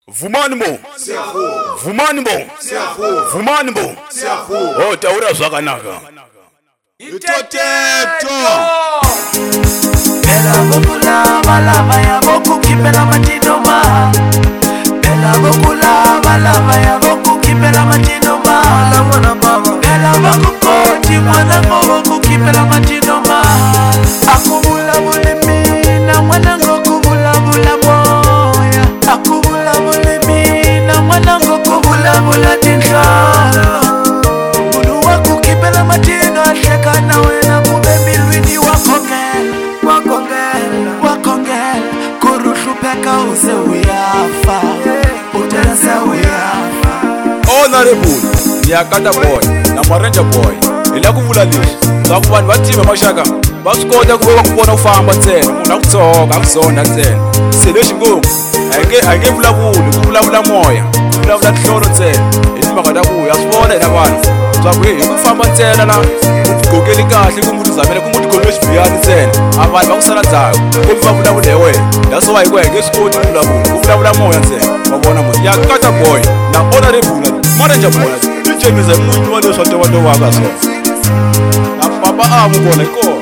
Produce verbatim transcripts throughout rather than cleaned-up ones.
Vumani bo. Siyavuma. Vumani bo. Siyavuma. Vumani bo. Siyavuma. Oh, tawura zvakanaka. Itoteto. Bela bokula balava ya boku kipela matidoma. Bela bokula balava ya boku kipela matidoma. La mwana baba. Bela bokukoti mwana boku kipela matidoma. Akubula bulimi na mwana ngokubula bula boya. Akubula bulimi na mwana ngokubula bula tinjala. Bulu waku kipela matino asheka na wena kubembi lwini wakongela. Wakongela, wakongela. Kurushupeka uze uyafa. Utense uyafa. Honorable, Nyakata boy, na Marenja boy. Ila kuvula lishi. Za ku vanhu va tiva maxaka. Va swi kota ku va ku vona u famba ntsena. Munhu a ku tsoka a ku zona ntsena. Se leswi ngo a nge a nge vulavuli ku vulavula moya. Ku vulavula tinhlolo ntsena. Hi timhaka ta ku ya swi vona hina vanhu. Swa ku hi ku famba ntsena la ku gokeli kahle ku muti zamela ku muti khomile xibiyani ntsena. A vanhu va ku sala ndzhaku. Ku va vulavula hi wena. That's why hi ku hi nge swi koti ku vulavula. Ku vulavula moya ntsena. Va vona munhu Nyakata boy na Honorable Marenja boy. Ijemisa munhu wa leswi a tovatovaka swona. Na papa a mu kona hi kona.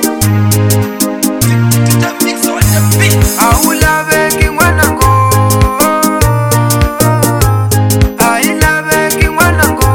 Awulaveki ngwanango. Ayilaveki ngwanango.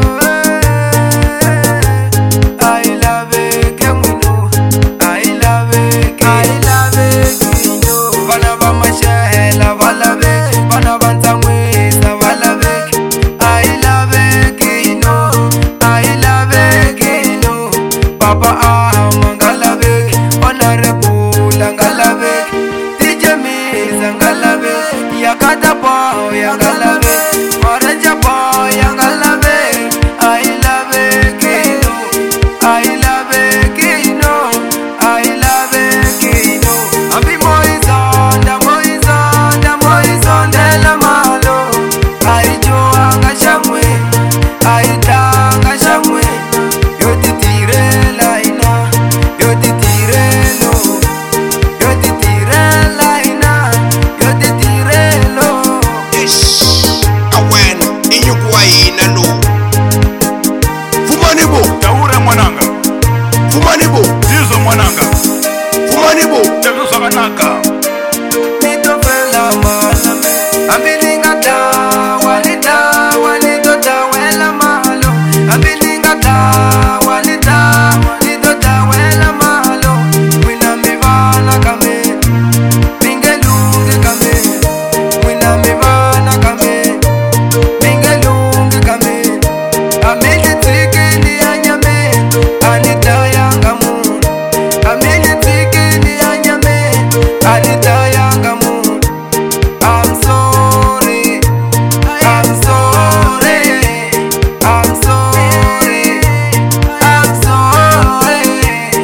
Ayilaveki ngwino. Ayilaveki. Ayilaveki no. Vana va mashahela valaveki. Vana va ntsangwisa valaveki. Ayilaveki no. Ayilaveki no. Papa a mangalaveki. Honorable ngalaveki. Tijemiza ngalaveki. Nyakata boy ngalaveki. Marenja boy ngalaveki. Ayilaveki no. Ayilaveki no. Ayilaveki no. Abi moizonda moizonda moizondela malo. Ayijoanga shamwe. Ayitanga shamwe. Yotitirela ina. Yotitirelo. Yotitirela ina. Yotitirelo. Ish. Awena inyukuwa yina lo. Vumani bo. Tawura mwananga. Vumani bo. Dizo mwananga. Vumani bo. Tawura zvakanaka. Nitofela malame. Ambilinga tawa litawa litotawela malo. Ambilinga tawa litawa litotawela malo. Wina mivana kame. Mingelungi kame. Wina mivana kame. Mingelungi kame. Ameli tsikini anyame. Anitayanga mu. Ameli tsikini anyame. Anitayanga mu. I'm sorry. I'm sorry. I'm sorry. I'm sorry.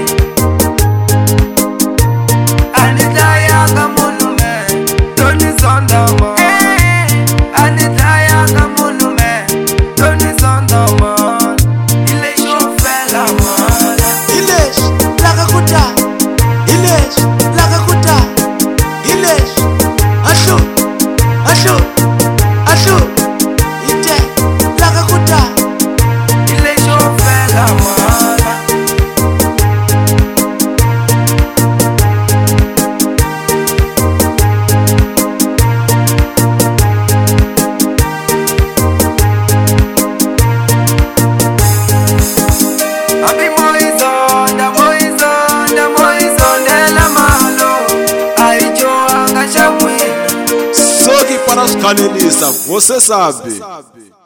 Anitayanga munu me. Tony Sondama. Anitayanga munu me. Tony Sondama. Ile shofela mala. Ilesh, lakakuta. Ilesh, lakakuta. Ilesh, ashu, ashu, ashu. Ite, lakakuta. Ile shofela mala. Abi moizonda moizonda moizondela malo. Ayijoanga shamwe. Soki para swikhanelisa vose sabe.